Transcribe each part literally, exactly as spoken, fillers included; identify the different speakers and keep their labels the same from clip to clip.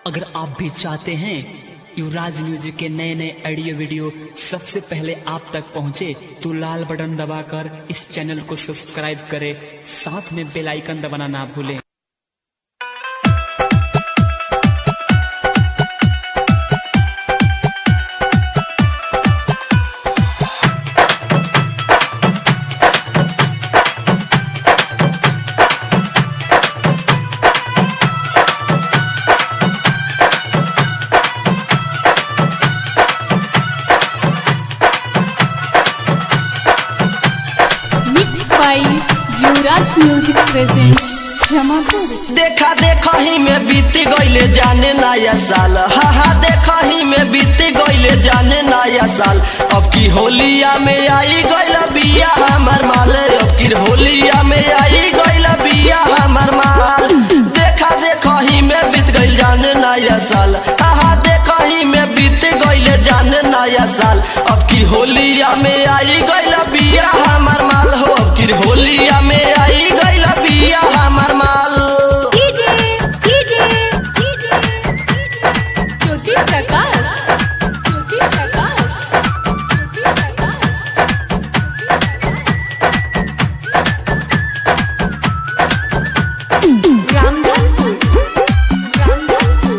Speaker 1: अगर आप भी चाहते हैं युवराज म्यूजिक के नए नए ऑडियो वीडियो सबसे पहले आप तक पहुंचे तो लाल बटन दबाकर इस चैनल को सब्सक्राइब करें, साथ में बेल आइकन दबाना ना भूलें।
Speaker 2: Yuvraj music presents Jamapur.
Speaker 3: देखा देखा ही में बीत गईले जाने नया साल, हा हा देखा ही में बीत गईले जाने नया साल। अब की होलिया में आई गईला बिया हमर माल, अब की होलिया में आई गईला बिया हमर माल। देखा देखा ही में बीत गईल जाने नया साल, हा हा देखा ही में बीत गईले जाने नया साल। अब की होलिया में आई गईला बिया हमर माल हो, अब की होलिया में आई गईला बिया हमर माल।
Speaker 2: DJ DJ DJ Jyoti Prakash Jyoti Prakash Jyoti Prakash Ramdhanpur Ramdhanpur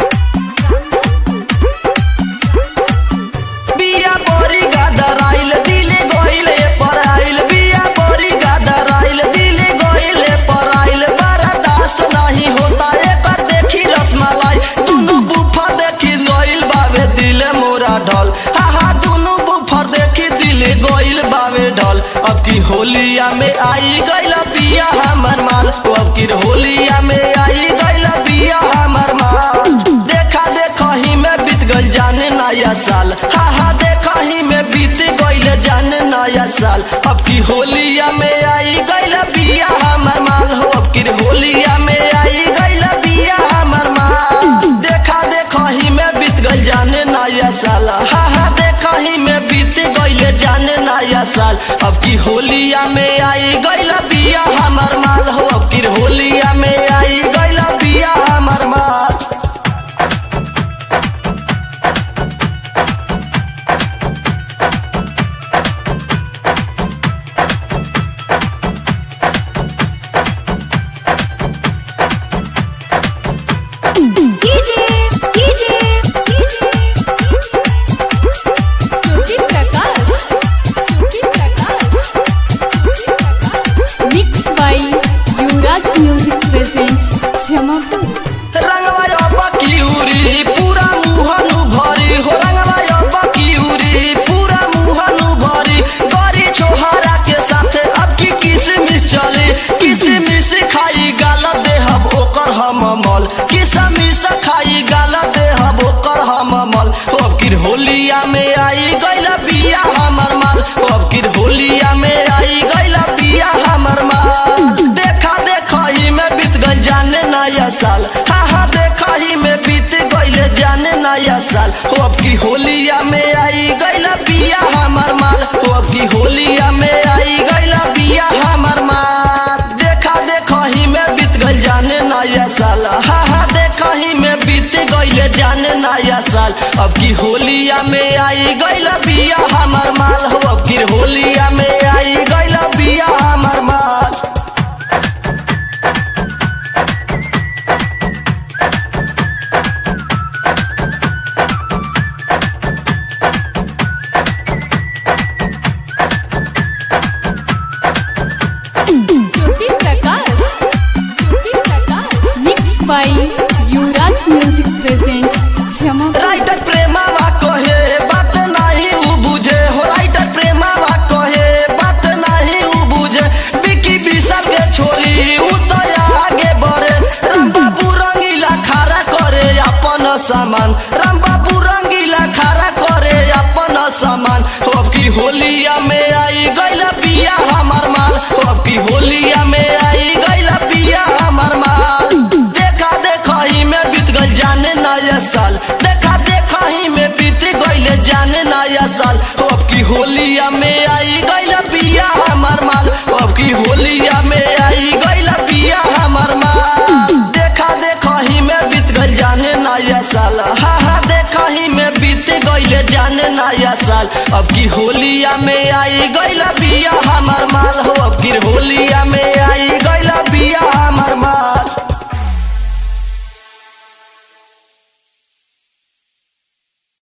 Speaker 3: बिया बोरी गादर आइल दिले गइले पर आइल, बिया बोरी गादर आइल दिले गइले पर आइल। बर्दाश्त नहीं होता एकर देखी रसमलाई, दोनों बुफा देखी गइल बावे दिले मोरा ढल, हा हा दोनों बुफर देखी दिले गइल बावे ढल। अब की होलिया में आई गइला बिया हमर माल, अब की होलिया में आई गइला बिया हमर माल। देखा देखा ही में बीत गइल जाने नया साल, हा हा देखा ही में बीत गइले जाने नया साल। अब की होलिया में आई गइला बिया हमर माल हो, अब की होलिया में आई गइला बिया हमर माल। देखा देखा ही में बीत गइल जाने नया साल, हा हा देखा ही में बीत गइले जाने नया साल। अब की होलिया में आई गइला बिया हमर माल हो, अब की होलिया में आई गइला बिया हमर माल।
Speaker 2: DJ DJ Jyoti Prakash Jyoti Prakash mix by Yuvraj music presents Jamapur.
Speaker 3: रंगवा बकिउरी पूरा मुहनु भरी हो, रंगवा बकिउरी पूरा मुहनु भरी। गरी छोहरा के साथ अब की किसमिस चले, किसमिस खाई गाल देहब ओकर हम मल, किसमिस खाई गाल देहब ओकर हम मल। अब की होलिया में आई गइला बिया हमर माल, अब की होलिया में आई गइला बिया हमर माल। देखा देखा ही में बीत गइल जाने नया साल, हा हा देखा ही में बीत गइले जाने नया साल। हो अब की होलिया में आई गइला बिया हमर माल, हो अब की होलिया में आई गइला बिया हमर माल। देखा देखा ही में बीत गइल जाने नया साल, हा हा देखा ही में बीत गइले जाने नया साल। अब की होलिया में आई गइला बिया हमर माल हो, अब की होलिया में आई गइला बिया हमर माल।
Speaker 2: Jyoti Prakash Jyoti Prakash mix by Yuvraj music presents Jamapur.
Speaker 3: Writer प्रेमावा कहे बात नहीं उ बुझे हो, राइटर प्रेमावा कहे बात नहीं उ बुझे। बिकी विशाल के छोरी उ तो आगे बढ़े, राम बाबू रंगीला खड़ा करे अपन सामान, राम बाबू रंगीला खड़ा करे अपन सामान। अब की होलिया में आई गइला बिया हमर माल, अब की होलिया में आई गइला बिया हमर माल। देखा देखा ही में बीत गइल जाने नया साल, देखा देखा ही में बीत गइले जाने नया साल। अब की होलिया में आई गइला बिया हमर माल, अब की होलिया में आई गइला बिया हमर माल। देखा देखा ही में बीत गइल जाने नया नया साल अब की होलिया में आई गइल बिया हमर